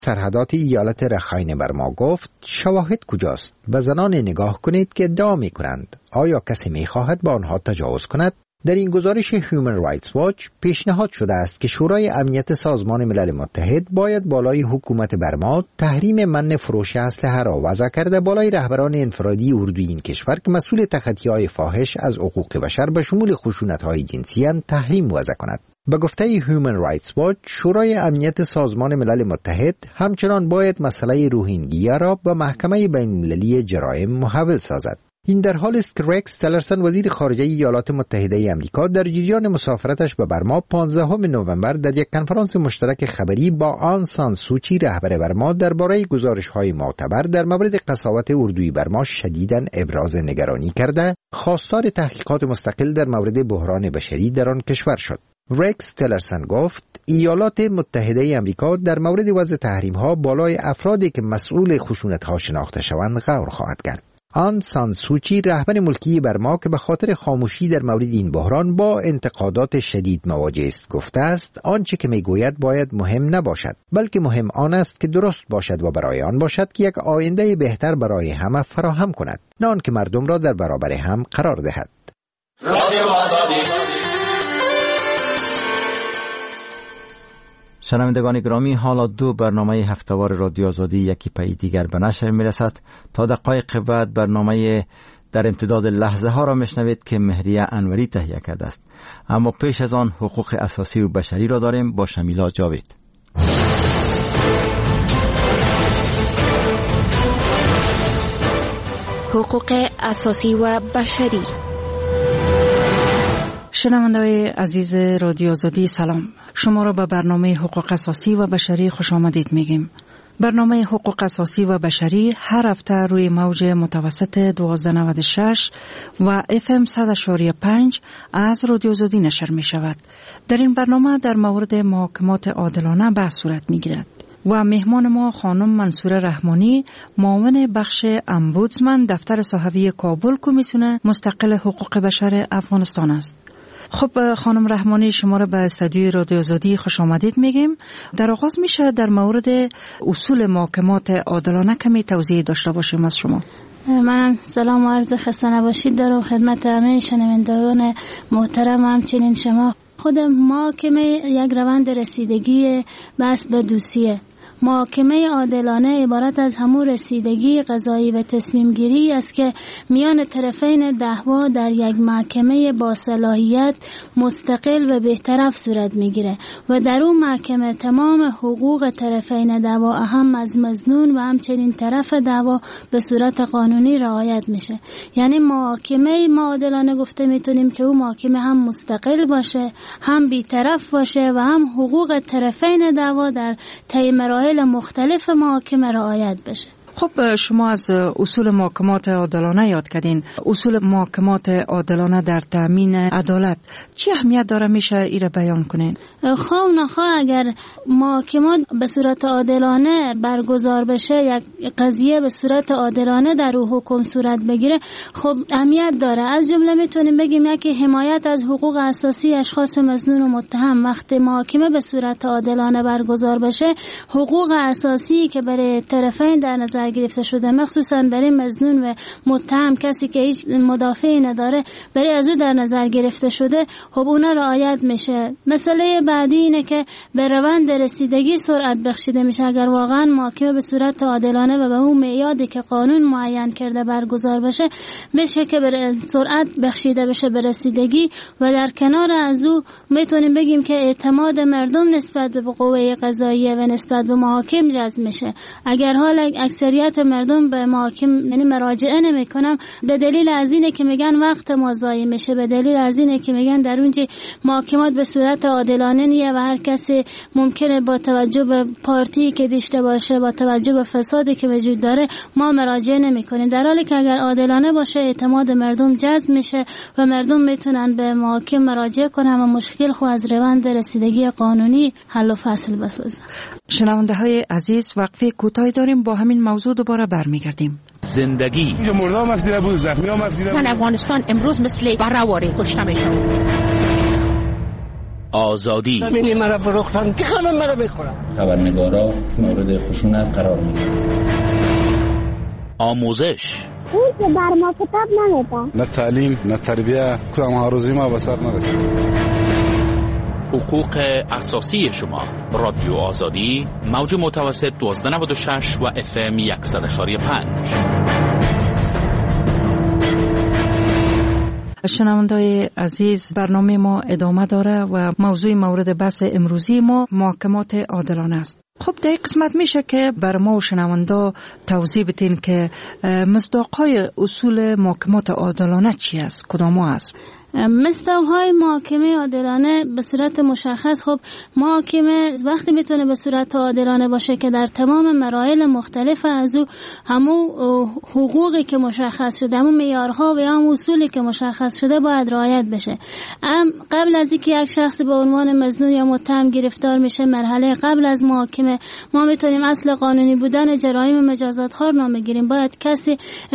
سرحدات ایالت رخاین برما گفت شواهد کجاست و زنان نگاه کنید که ادعا می کنند آیا کسی می خواهد با آنها تجاوز کند؟ در این گزارش هیومن رایتس واچ پیشنهاد شده است که شورای امنیت سازمان ملل متحد باید بالای حکومت برما تحریم منع فروش اسلحه را وضع کرده بالای رهبران انفرادی اردوی این کشور که مسئول تخطی‌های فاحش از حقوق بشر به شمول خشونت‌های جنسی تحریم وضع کند. به گفته هیومن رایتس واچ شورای امنیت سازمان ملل متحد همچنان باید مسئله روهینگیا را به محکمه بین‌المللی جرایم محول سازد. این در حالی است که رکس تلرسن وزیر خارجه ایالات متحده آمریکا در جریان مسافرتش به برما 15 نوامبر در یک کنفرانس مشترک خبری با آن سان سوچی رهبر برما درباره گزارش‌های معتبر در مورد قساوت اردوی برما شدیداً ابراز نگرانی کرده خواستار تحقیقات مستقل در مورد بحران بشری در آن کشور شد. رکس تلرسن گفت ایالات متحده آمریکا در مورد وضع تحریم‌ها بالای افرادی که مسئول خشونت‌ها شناخته شوند غور خواهد کرد. آن سان سوچی رهبر ملکی برما که به خاطر خاموشی در مورد این بحران با انتقادات شدید مواجه است گفته است آنچه که میگوید باید مهم نباشد بلکه مهم آن است که درست باشد و برای آن باشد که یک آینده بهتر برای همه فراهم کند نه آن که مردم را در برابر هم قرار دهد. شنوندگان گرامی، حالا دو برنامه هفتهوار رادیو آزادی یکی پی دیگر به نشر میرسد. تا دقایق بعد برنامه در امتداد لحظه ها را میشنوید که مهریه انوری تهیه کرده است. اما پیش از آن حقوق اساسی و بشری را داریم با شمیلا جاوید. حقوق اساسی و بشری. شنونده‌های عزیز رادیو آزادی سلام، شما را به برنامه حقوق اساسی و بشری خوش آمدید میگیم. برنامه حقوق اساسی و بشری هر هفته روی موج متوسط 1296 و FM 100.5 از رادیو آزادی نشر می شود. در این برنامه در مورد محاکمات عادلانه بحث صورت می گیرد و مهمان ما خانم منصوره رحمانی، معاون بخش امبودسمن دفتر صحوی کابل کمیسیون مستقل حقوق بشر افغانستان است. خب خانم رحمانی، شما را به استودیوی رادیو آزادی خوش آمدید میگیم. در آغاز میشه در مورد اصول محاکمات عادلانه کمی توضیح داشته باشیم از شما. منم سلام و عرض خسته نباشید دارم خدمت همه شنوندگان محترم. همچنین شما خود محاکمه یک روند رسیدگی بحث به دوستیه. محاکمه عادلانه عبارت از همون رسیدگی قضایی و تصمیم گیری است که میان طرفین دعوا در یک محکمه با صلاحیت مستقل و بی‌طرف صورت میگیره و در اون محکمه تمام حقوق طرفین دعوا اهم از مظنون و همچنین طرف دعوا به صورت قانونی رعایت میشه. یعنی محاکمه عادلانه گفته میتونیم که اون محاکمه هم مستقل باشه، هم بی‌طرف باشه و هم حقوق طرفین دعوا در طی مراحل مختلف محاکمه رعایت بشه. خب شما از اصول محاکمات عادلانه یاد کردین. اصول محاکمات عادلانه در تامین عدالت چه اهمیت داره، میشه ایره بیان کنین؟ خواه نخواه اگر محاکمات به صورت عادلانه برگزار بشه، یک قضیه به صورت عادلانه در او حکم صورت بگیره، خب اهمیت داره. از جمله میتونیم بگیم یکی حمایت از حقوق اساسی اشخاص مظنون و متهم. وقتی محاکمه به صورت عادلانه برگزار بشه، حقوق اساسی که برای طرفین در نظر گرفته شده، مخصوصا برای مظنون و متهم، کسی که هیچ مدافعی نداره، برای از او در نظر گرفته شده، خب اونا رعایت میشه. مسئله بعدی اینه که به روند رسیدگی سرعت بخشیده میشه. اگر واقعا محاکمه به صورت عادلانه و به اون معیاری که قانون معین کرده برگزار بشه، میشه که به سرعت بخشیده بشه به رسیدگی و در کنار از او میتونیم بگیم که اعتماد مردم نسبت به قوه قضاییه و نسبت به محاکم جذب میشه. اگر حال اکثریت مردم به محاکم یعنی مراجعه نمیکنم، به دلیل از اینه که میگن وقت ما ضایع میشه، به دلیل از اینه که میگن در اونجا محاکمات به صورت عادلانه نیه و هر کسی ممکنه با توجه به پارتی که داشته باشه، با توجه به فسادی که وجود داره، ما مراجعه نمیکنیم. در حالی که اگر عادلانه باشه، اعتماد مردم جذب میشه و مردم میتونن به محاکم مراجعه کنن و مشکل خو از روند رسیدگی قانونی حل و فصل بسازن. شنونده های عزیز، وقفه کوتاهی داریم، با همین موضوع دوباره برمیگردیم. زندگی اینجا مردم مفدیده بود، زخمی ها مفدیده بود. افغانستان امروز مثل برآوری کشته میشن. آزادی. زمینی مرا فروختن که خانم مرا بخورم. خبرنگارا مورد خشونت قرار میگیرند. آموزش. اون که بر ما کتاب نمیده. نه تعلیم نه تربیه، کدام هاروزی ما به سر نرسید. حقوق اساسی شما. رادیو آزادی، موج متوسط 1296 و FM 100.5. شنوندای عزیز، برنامه ما ادامه داره و موضوع مورد بحث امروزی ما محاکمات عادلانه است. خب در قسمت میشه که بر ما و شنوندا توضیح بدین که مصداق‌های اصول محاکمات عادلانه چی است؟ کدام است؟ مصداق‌های محاکمه عادلانه به صورت مشخص، خب محاکمه وقتی میتونه به صورت عادلانه باشه که در تمام مراحل مختلف از او همون حقوقی که مشخص شده، همون معیارها و هم اصولی که مشخص شده باید رعایت بشه. قبل از اینکه یک شخص به عنوان مظنون یا متهم گرفتار میشه، مرحله قبل از محاکمه ما میتونیم اصل قانونی بودن جرایم مجازات خوار نام بگیریم. باید کسی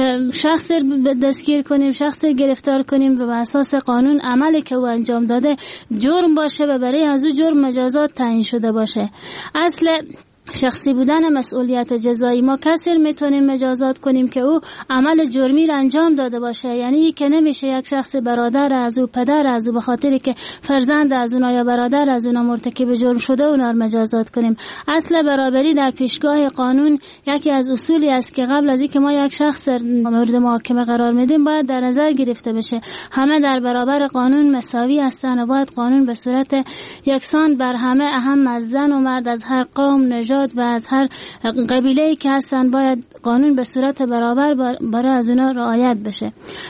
شخص دستگیر کنیم، شخص گرفتار کنیم و به اساس قانون عملی که او انجام داده جرم باشه و برای از او جرم مجازات تعیین شده باشه. اصل شخصی بودن مسئولیت جزایی، ما کسی میتونیم مجازات کنیم که او عمل جرمی را انجام داده باشه. یعنی که نمیشه یک شخص برادر از او، پدر از او، به خاطری که فرزند از اونا یا برادر از اونا مرتکب جرم شده اونا را مجازات کنیم. اصل برابری در پیشگاه قانون یکی از اصولی است که قبل از اینکه ما یک شخص مورد محاکمه قرار میدیم باید در نظر گرفته بشه. همه در برابر قانون مساوی هستند و باید قانون به صورت یکسان بر همه، اهم از زن و مرد، از هر قوم، نژاد و از هر قبیله‌ای که هستن، باید قانون به صورت برابر برای از اونا رعایت بشه.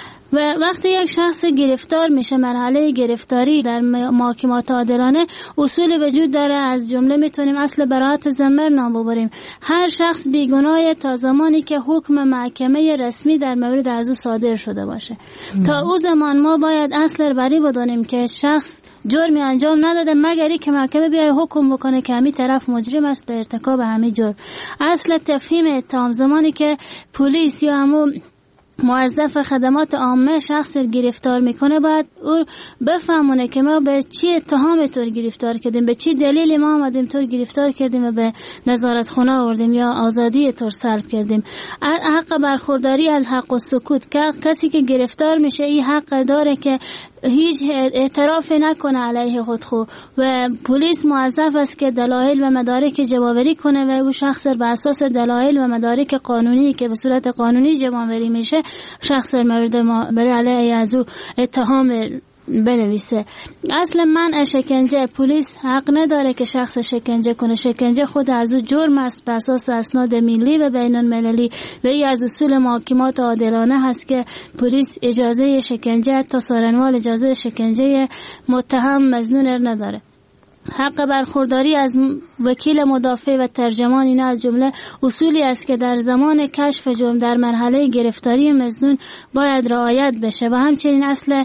و وقتی یک شخص گرفتار میشه، مرحله گرفتاری در محاکمات عادلانه اصول وجود داره. از جمله میتونیم اصل براءت ضمیر نام ببریم. هر شخص بیگناه تا زمانی که حکم محکمه رسمی در مورد از او صادر شده باشه. تا او زمان ما باید اصل بری بدونیم که شخص جرمی انجام نداده، مگر اینکه محکمه بیای حکم بکنه که همین طرف مجرم است به ارتکاب همین جرم. اصل تفهیم اتهام، زمانی که پلیس یا همون موظف خدمات عامه شخص گرفتار میکنه باید او بفهمونه که ما به چی اتهام طور گرفتار کردیم، به چی دلیل ما آمدیم طور گرفتار کردیم و به نظارت خانه آوردیم یا آزادی طور سلب کردیم. حق برخورداری از حق و سکوت، که کسی که گرفتار میشه این حق داره که هیچ اعتراف نکنه علیه خودخو و پلیس موظف است که دلایل و مدارک جمع‌آوری کنه و او شخص به اساس دلایل و مدارک قانونی که به صورت قانونی جمع‌آوری میشه شخص مورد برای علیه از او اتهام بنویسه. اصل منع شکنجه، پلیس حق نداره که شخص شکنجه کنه. شکنجه خود از او جرم است به اساس اسناد ملی و بین المللی و این از اصول محاکمات عادلانه هست که پلیس اجازه شکنجه تا سارنوال اجازه شکنجه متهم مظنون نداره. حق برخورداری از وکیل مدافع و ترجمان، اینا از جمله اصولی است که در زمان کشف جرم در مرحله گرفتاری مظنون باید رعایت بشه. و همچنین اصل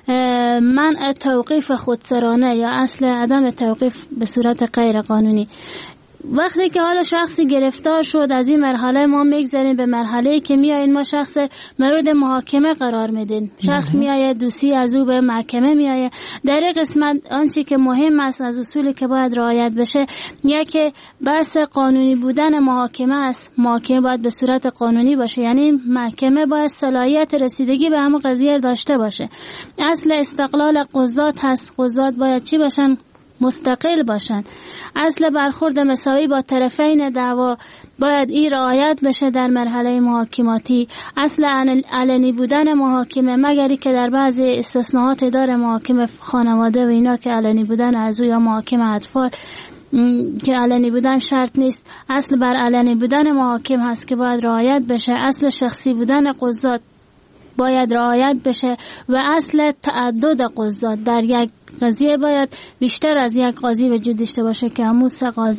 منع توقیف خودسرانه یا اصل عدم توقیف به صورت غیر قانونی. وقتی که حالا شخصی گرفتار شد، از این مرحله ما میگذاریم به مرحله که میایین ما شخص مورد محاکمه قرار میدین. شخص میایه، دوستی از او به محکمه میایه. در این قسمت آنچه که مهم است از اصولی که باید رعایت بشه یکی بحث قانونی بودن محاکمه است. محاکمه باید به صورت قانونی باشه، یعنی محکمه باید صلاحیت رسیدگی به همون قضیه داشته باشه. اصل استقلال قضات هست. قضات باید چی باشن؟ مستقل باشن. اصل برخورد مساوی با طرفین دعوا باید این رعایت بشه در مرحله محاکماتی. اصل علنی بودن محاکمه، مگری که در بعضی استثناءات داره محاکمه خانواده و اینا که علنی بودن از او یا محاکمه اطفال که علنی بودن شرط نیست. اصل بر علنی بودن محاکم هست که باید رعایت بشه. اصل شخصی بودن قضات باید رعایت بشه و اصل تعدد قضات، در یک قضیه باید بیشتر از یک قاضی وجود داشته باشه که همون 3 قاضی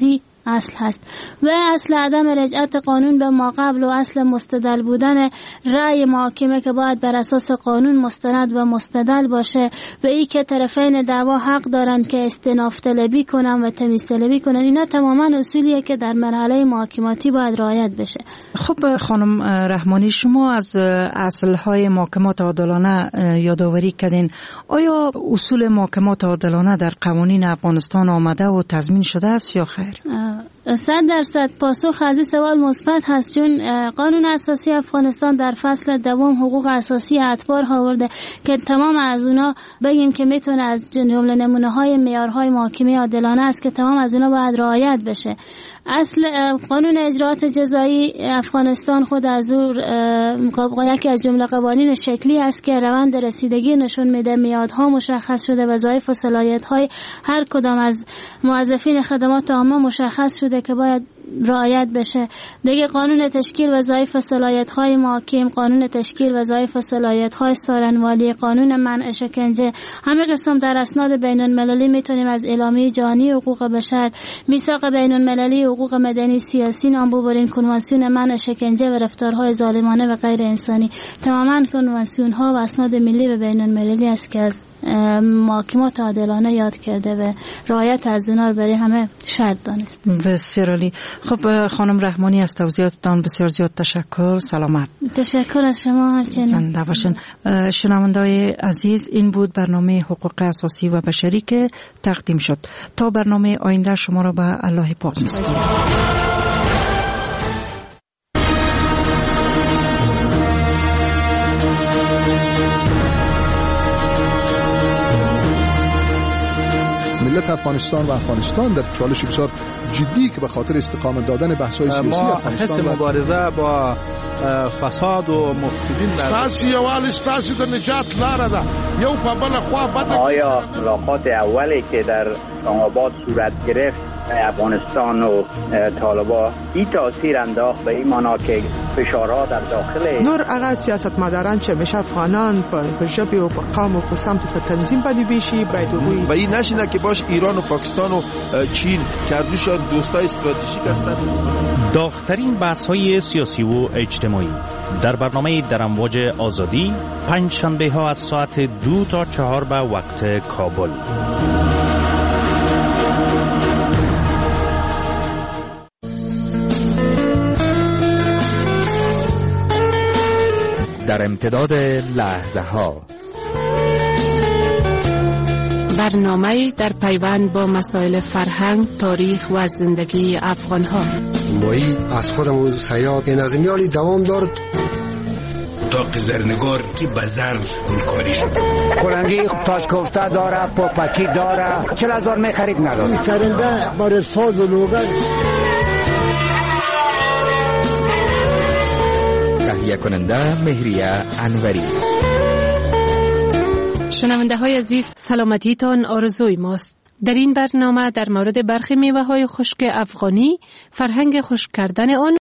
اصل هست و اصل عدم رجعت قانون به ما قبل و اصل مستدل بودن رأی محاکمه که باید بر اساس قانون مستند و مستدل باشه و ای که طرفین دعوا حق دارند که استئناف طلبی کنن و تمیز طلبی کنن، اینا تماما اصولیه که در مرحله محاکماتی باید رعایت بشه. خب خانم رحمانی، شما از اصلهای محاکمات عادلانه یادآوری کردین. آیا اصول محاکمات عادلانه در قوانین افغانستان آمده و تضمین شده است یا خیر؟ 100% پاسخ از این سوال مثبت هست، چون قانون اساسی افغانستان در فصل دوم حقوق اساسی اتباع آورده که تمام از اونا بگیم که میتونه از جمله نمونه های معیارهای محاکمه عادلانه است که تمام از اونا باید رعایت بشه. اصل قانون اجراءات جزایی افغانستان خود از یکی از جمله قوانین شکلی است که روند رسیدگی نشون میده، میادها مشخص شده، وظایف و صلاحیت‌های هر کدام از موظفین خدمات عامه مشخص شده که باید رعایت بشه. دیگه قانون تشکیل وظایف و صلاحیت‌های محاکم، قانون تشکیل وظایف و صلاحیت‌های سارنوالی، قانون منع شکنجه، همه قسم در اسناد بین‌المللی میتونیم از اعلامیه جهانی حقوق بشر، میثاق بین‌المللی حقوق مدنی سیاسی نام ببرین، کنوانسیون منع شکنجه و رفتارهای ظالمانه و غیر انسانی، تماما کنوانسیون‌ها و اسناد ملی و بین‌المللی است که از محاکمات عادلانه یاد کرده و رعایت از اونها رو برای همه شرط دانست. بسیار عالی. خب خانم رحمانی، از توضیحاتتان بسیار زیاد تشکر. سلامت. تشکر از شما. زنده باشین. شنونده‌های عزیز، این بود برنامه حقوق اساسی و بشری که تقدیم شد. تا برنامه آینده شما را به الله پاک می‌سپارم. ملت افغانستان و افغانستان در چالش بسیار جدی که به خاطر استقامت دادن بحث‌های سیاسی افغانستان ما حس مبارزه با فساد و مفسدین ستاسي یوال ستاسي د نجات لاره ده یو په بل خوا بد. آیا ملاقات اولی که در اسلام‌آباد صورت گرفت افغانستان و طالبان این تاثیر انداخت به این معنا که فشارها در داخل نور هغه سیاستمداران چې مشه افغانان په ژبه او په قوم او په سمت په تنظیم باندې بشي باید و این نشینه که باش ایران و پاکستان و چین کردوشان دوستای استراتژیک هستند. داغ‌ترین بحث‌های سیاسی و اجتماعی در برنامه در امواج آزادی، پنج شنبه ها از ساعت 2 تا 4 به وقت کابل. در امتداد لحظه ها، برنامه در پیوند با مسائل فرهنگ، تاریخ و زندگی افغان ها. مایی از خودمون سیاد نظمیالی دوام دارد. اتاق زرنگار که به زر گلکاری شد. کلنگی تاج کوفته داره، پاپکی داره، 40,000 می خرید نداره. سرنده برای ساز و لوگر. تهیه کننده مهریه انوری. شنونده های عزیز، سلامتیتان آرزوی ماست. در این برنامه در مورد برخی میوه های خشک افغانی، فرهنگ خشک کردن آن